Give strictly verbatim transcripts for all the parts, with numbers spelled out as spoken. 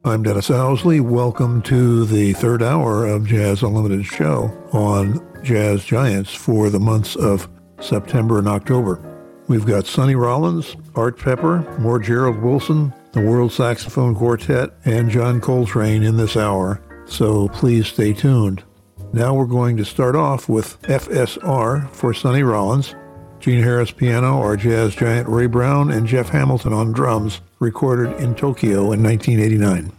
I'm Dennis Owsley. Welcome to the third hour of Jazz Unlimited show on Jazz Giants for the months of September and October. We've got Sonny Rollins, Art Pepper, more Gerald Wilson, the World Saxophone Quartet, and John Coltrane in this hour, so please stay tuned. Now we're going to start off with F S R for Sonny Rollins, Gene Harris piano, our jazz giant Ray Brown, and Jeff Hamilton on drums, recorded in Tokyo in nineteen eighty-nine.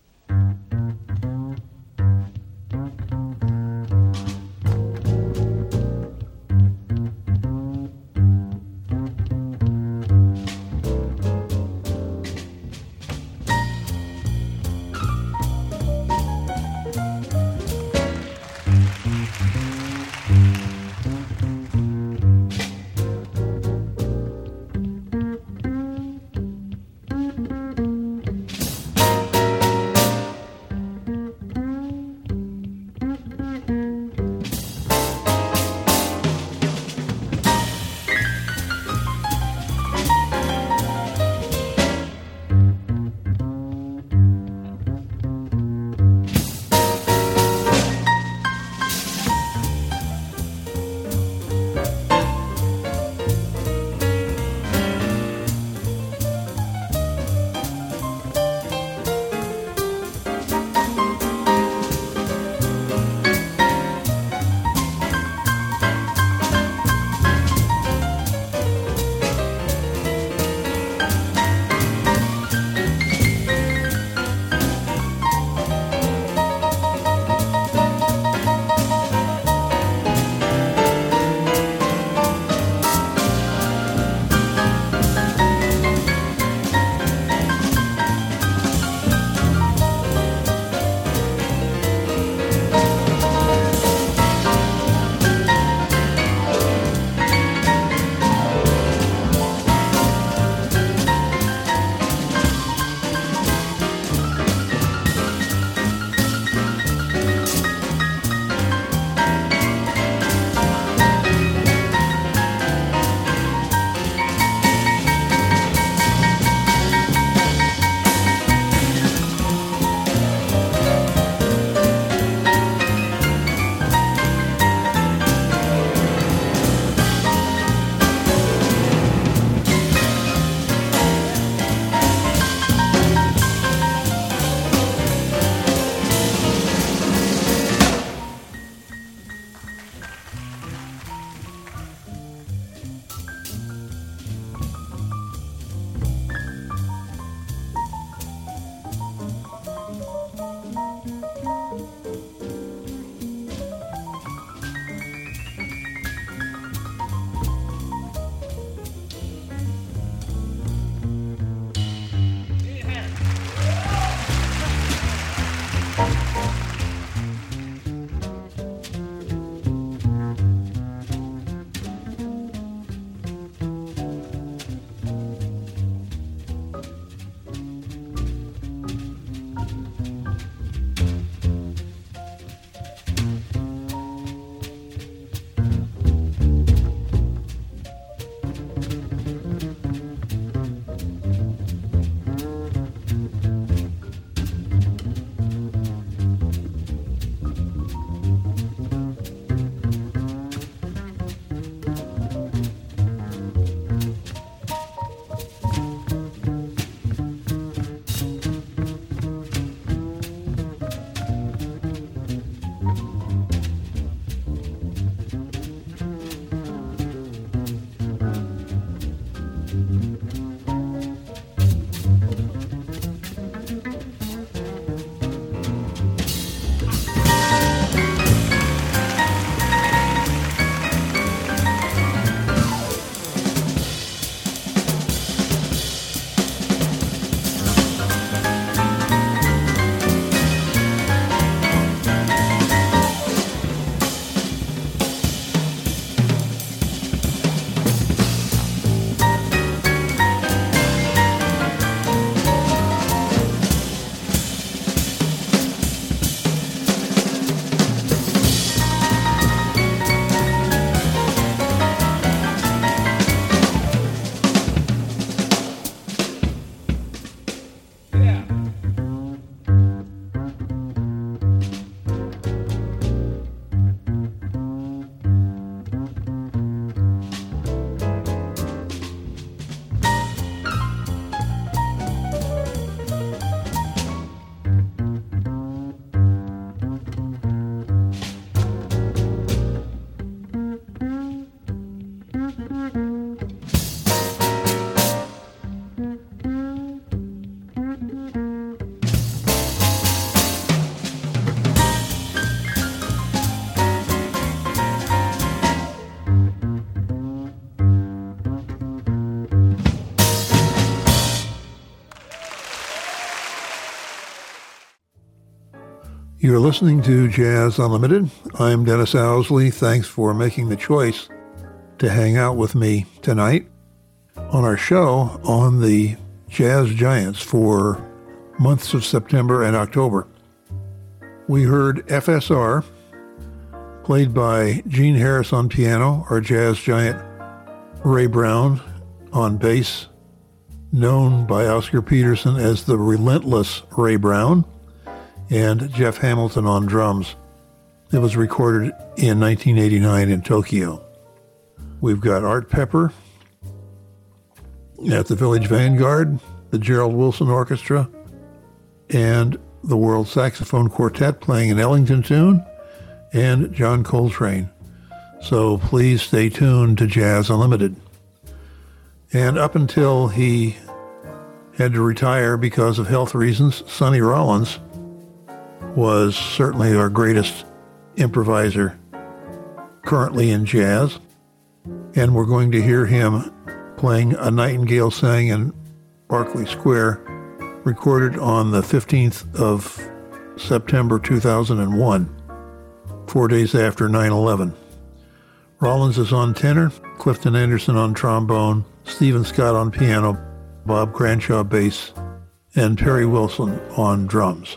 You're listening to Jazz Unlimited. I'm Dennis Owsley. Thanks for making the choice to hang out with me tonight on our show on the Jazz Giants for months of September and October. We heard F S R, played by Gene Harris on piano, our jazz giant Ray Brown on bass, known by Oscar Peterson as the Relentless Ray Brown, and Jeff Hamilton on drums. It was recorded in nineteen eighty-nine in Tokyo. We've got Art Pepper at the Village Vanguard, the Gerald Wilson Orchestra, and the World Saxophone Quartet playing an Ellington tune, and John Coltrane. So please stay tuned to Jazz Unlimited. And up until he had to retire because of health reasons, Sonny Rollins was certainly our greatest improviser currently in jazz. And we're going to hear him playing A Nightingale Sang in Berkeley Square, recorded on the fifteenth of September two thousand one, four days after nine eleven. Rollins is on tenor, Clifton Anderson on trombone, Stephen Scott on piano, Bob Cranshaw bass, and Perry Wilson on drums.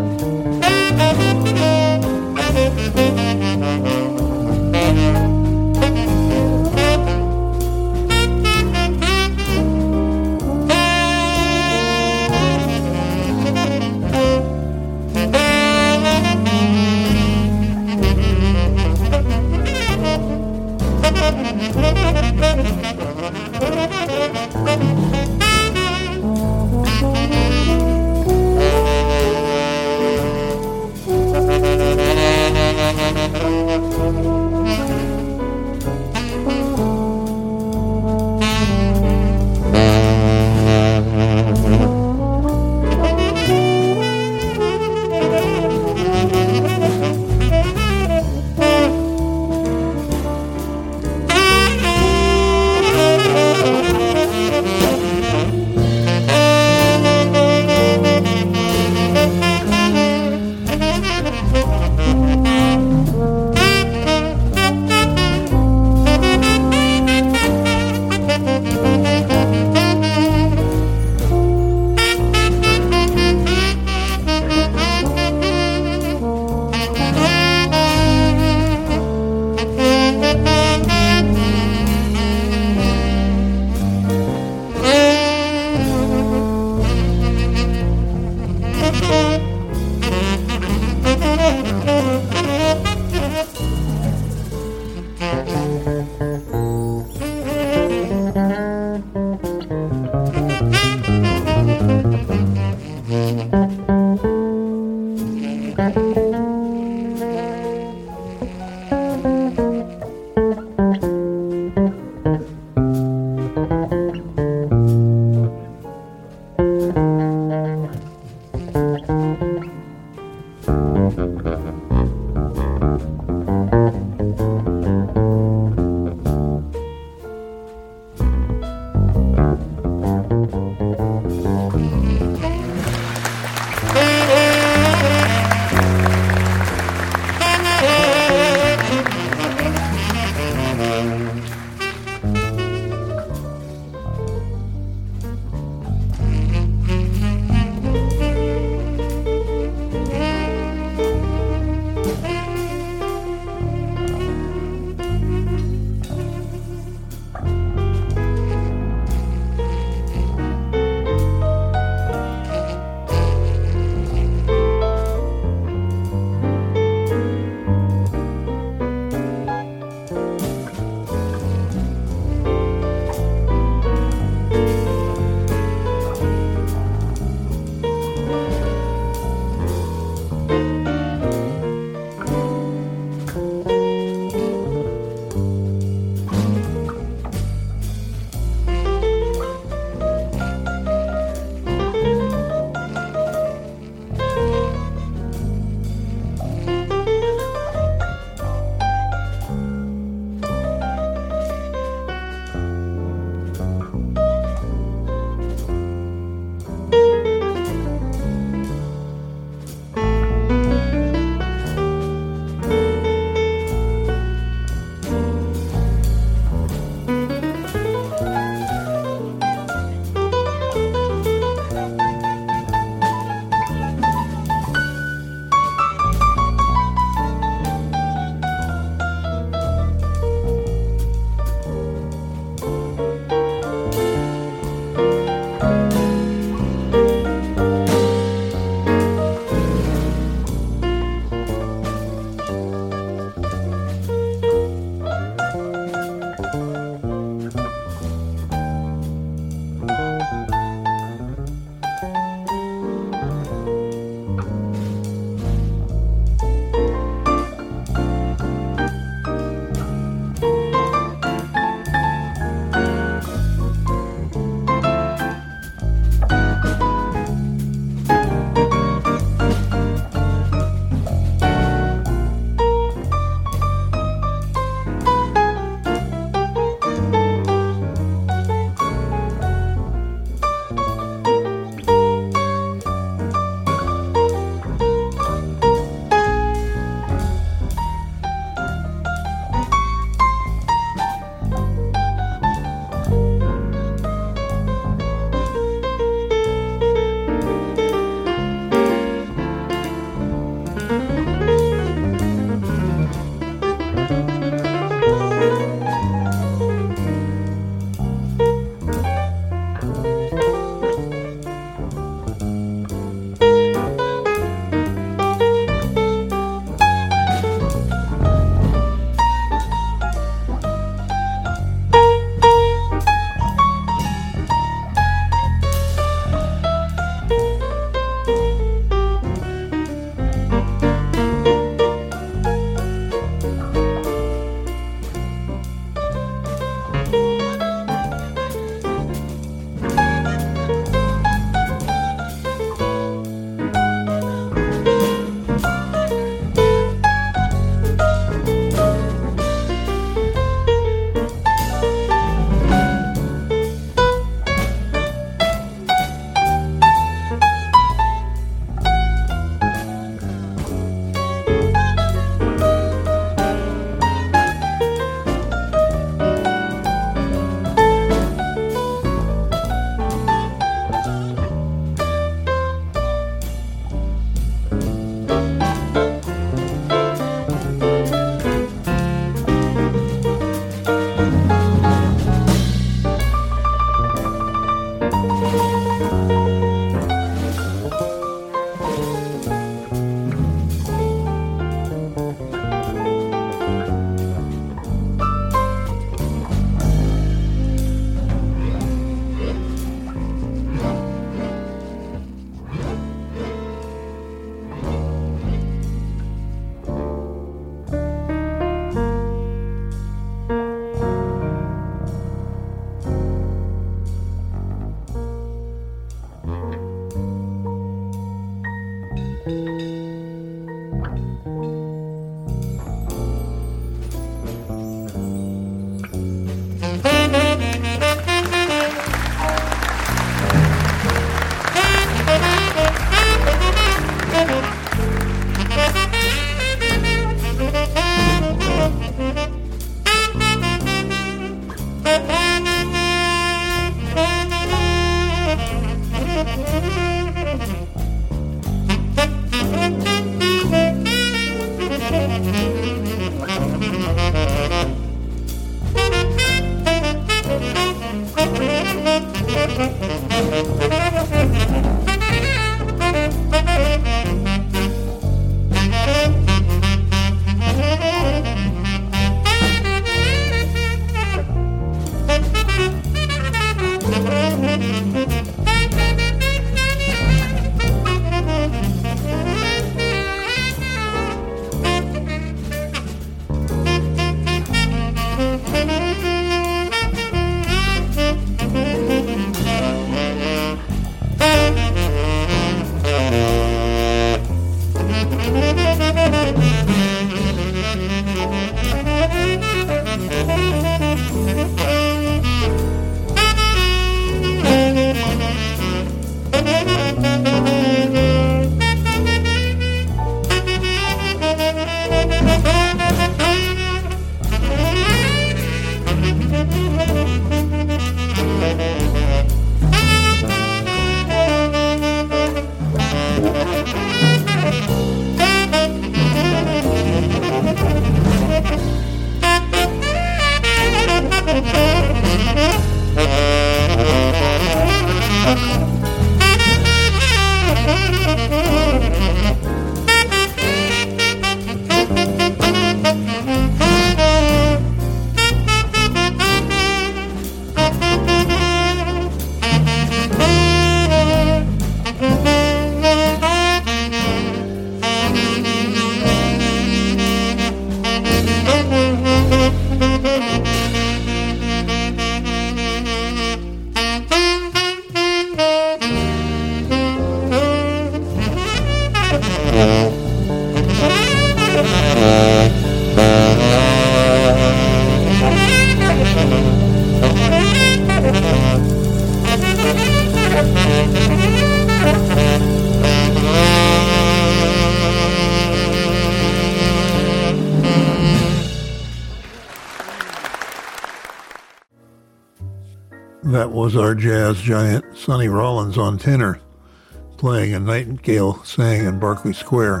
That was our jazz giant Sonny Rollins on tenor, playing A Nightingale Sang in Berkeley Square,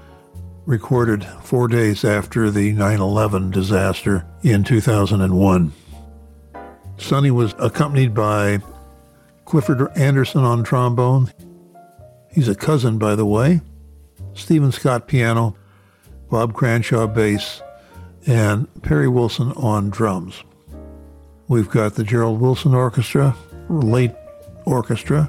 recorded four days after the nine eleven disaster in two thousand one. Sonny was accompanied by Clifford Anderson on trombone. He's a cousin, by the way. Stephen Scott piano, Bob Cranshaw bass, and Perry Wilson on drums. We've got the Gerald Wilson Orchestra, late orchestra,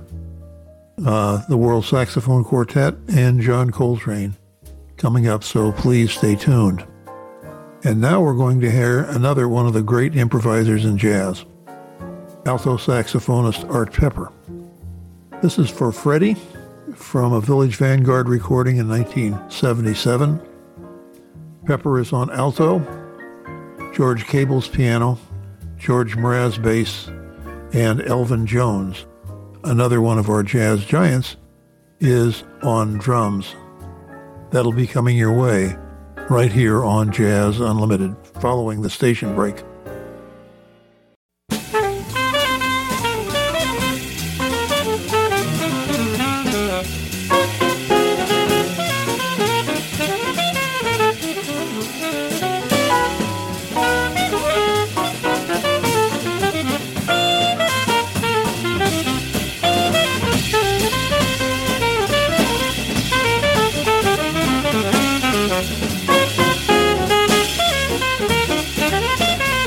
uh, the World Saxophone Quartet, and John Coltrane coming up, so please stay tuned. And now we're going to hear another one of the great improvisers in jazz, alto saxophonist Art Pepper. This is for Freddie from a Village Vanguard recording in nineteen seventy-seven. Pepper is on alto, George Cable's piano, George Mraz bass, and Elvin Jones, another one of our jazz giants, is on drums. That'll be coming your way right here on Jazz Unlimited following the station break. Thank you.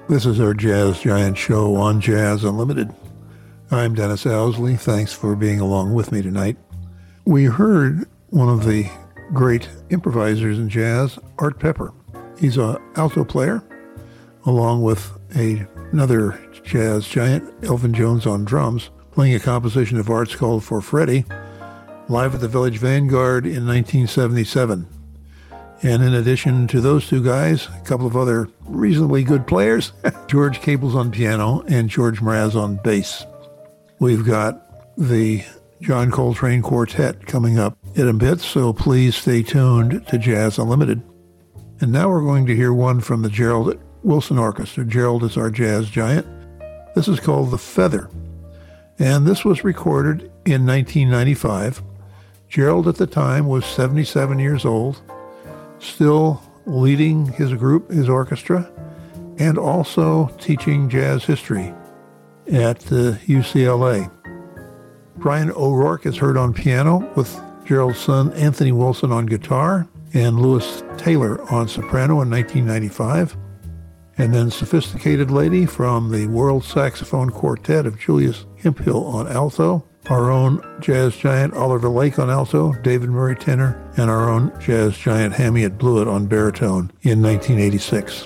This is our Jazz Giant show on Jazz Unlimited. I'm Dennis Owsley. Thanks for being along with me tonight. We heard one of the great improvisers in jazz, Art Pepper. He's an alto player, along with a, another jazz giant, Elvin Jones on drums, playing a composition of Art's called For Freddie, live at the Village Vanguard in nineteen seventy-seven. And in addition to those two guys, a couple of other reasonably good players, George Caples on piano and George Mraz on bass. We've got the John Coltrane Quartet coming up in a bit, so please stay tuned to Jazz Unlimited. And now we're going to hear one from the Gerald Wilson Orchestra. Gerald is our jazz giant. This is called The Feather, and this was recorded in nineteen ninety-five. Gerald at the time was seventy-seven years old, still leading his group, his orchestra, and also teaching jazz history at the U C L A. Brian O'Rourke is heard on piano with Gerald's son Anthony Wilson on guitar and Louis Taylor on soprano in nineteen ninety-five. And then Sophisticated Lady from the World Saxophone Quartet of Julius Hemphill on alto, our own jazz giant Oliver Lake on alto, David Murray tenor, and our own jazz giant Hamiet Blewett on baritone in nineteen eighty-six.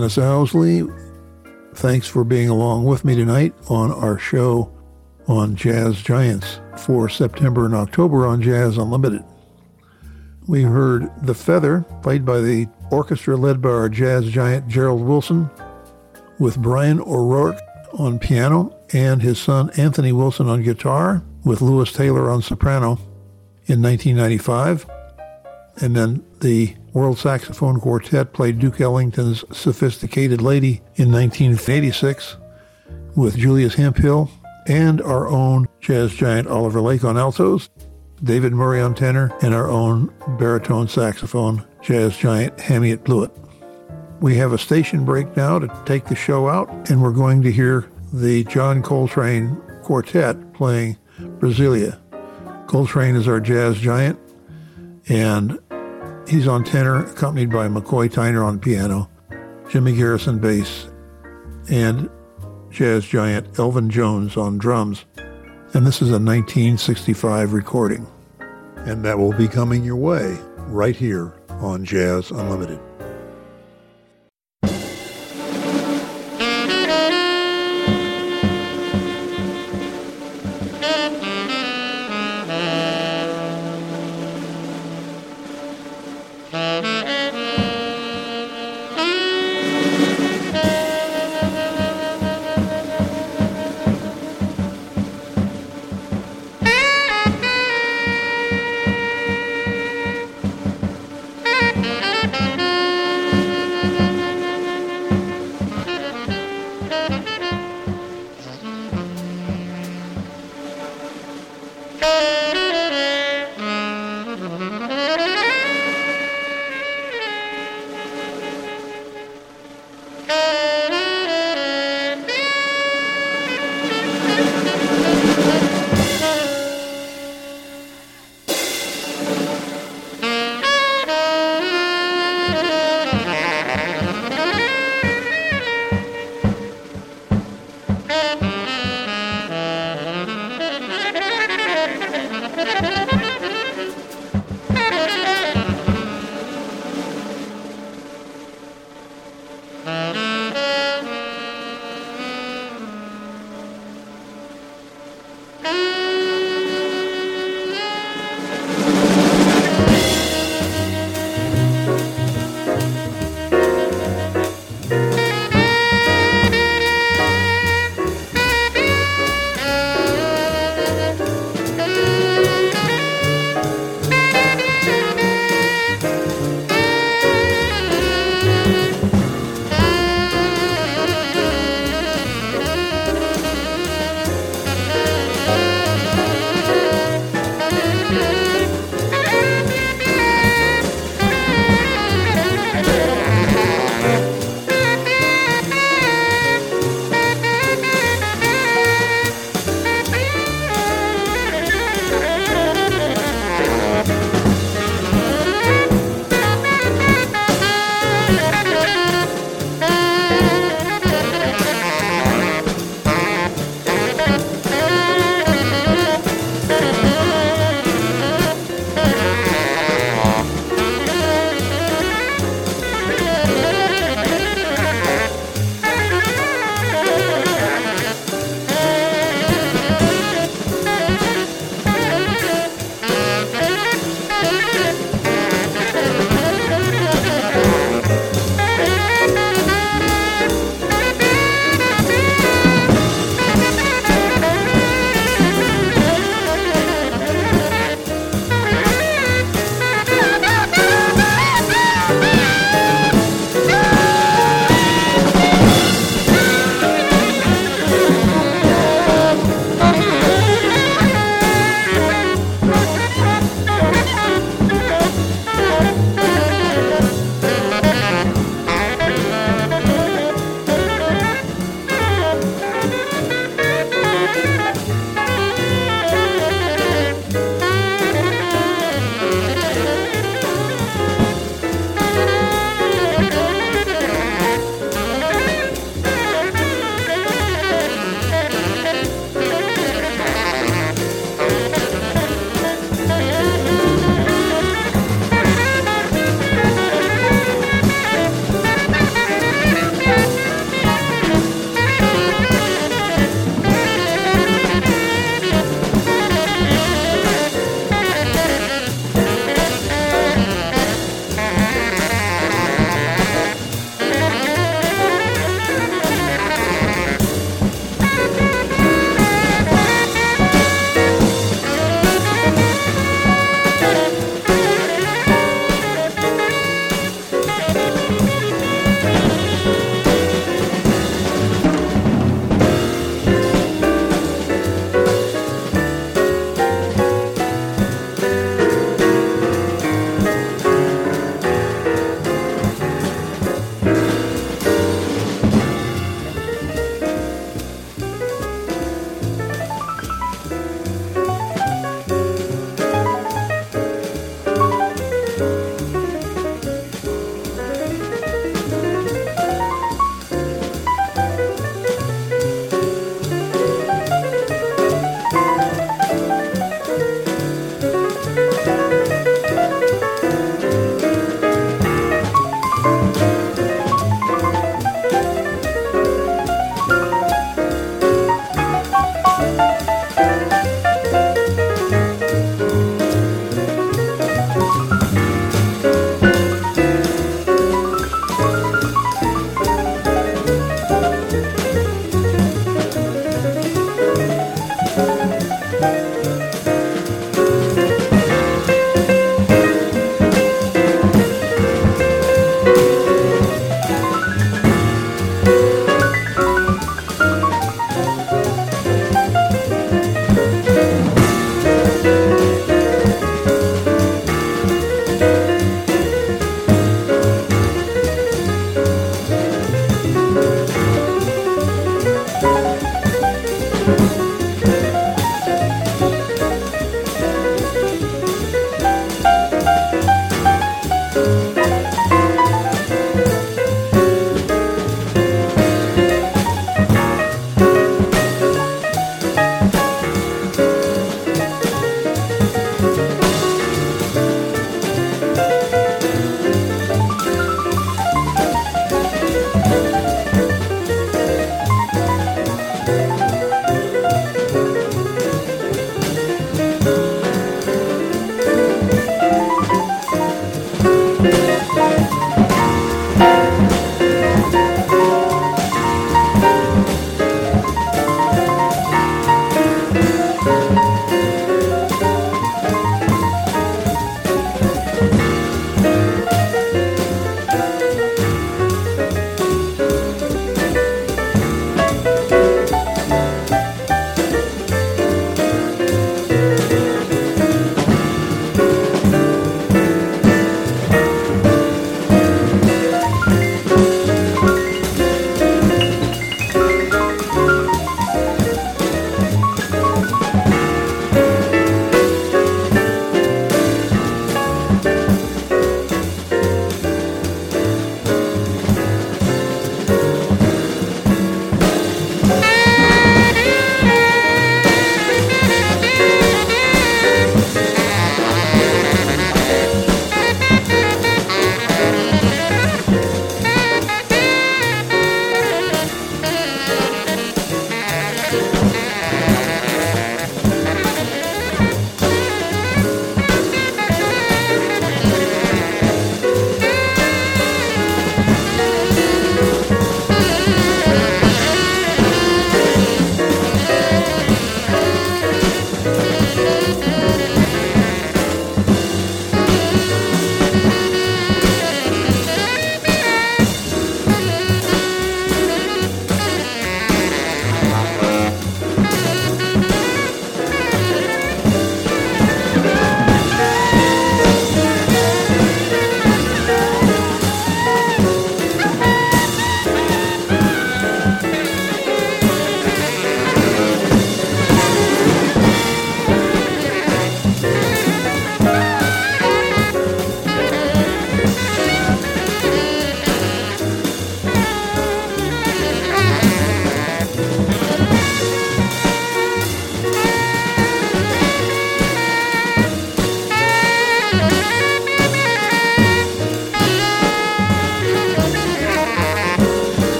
Dennis Owsley. Thanks for being along with me tonight on our show on Jazz Giants for September and October on Jazz Unlimited. We heard The Feather, played by the orchestra led by our jazz giant Gerald Wilson, with Brian O'Rourke on piano and his son Anthony Wilson on guitar, with Lewis Taylor on soprano in nineteen ninety-five. And then the World Saxophone Quartet played Duke Ellington's Sophisticated Lady in nineteen eighty-six with Julius Hemphill and our own jazz giant Oliver Lake on altos, David Murray on tenor, and our own baritone saxophone jazz giant Hamiet Blewett. We have a station break now to take the show out, and we're going to hear the John Coltrane Quartet playing Brasilia. Coltrane is our jazz giant, and he's on tenor, accompanied by McCoy Tyner on piano, Jimmy Garrison bass, and jazz giant Elvin Jones on drums. And this is a nineteen sixty-five recording. And that will be coming your way right here on Jazz Unlimited. Thank you.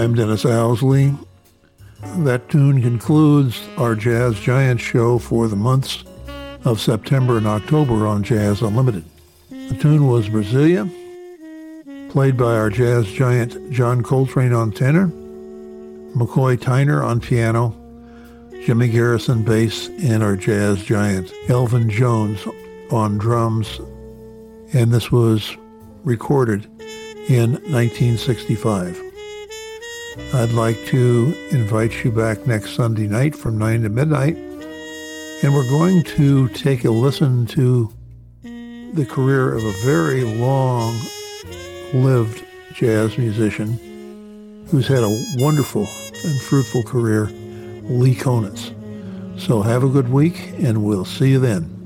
I'm Dennis Owsley. That tune concludes our Jazz Giants show for the months of September and October on Jazz Unlimited. The tune was Brasilia, played by our jazz giant John Coltrane on tenor, McCoy Tyner on piano, Jimmy Garrison bass, and our jazz giant Elvin Jones on drums. And this was recorded in nineteen sixty-five. I'd like to invite you back next Sunday night from nine to midnight, and we're going to take a listen to the career of a very long-lived jazz musician who's had a wonderful and fruitful career, Lee Konitz. So have a good week, and we'll see you then.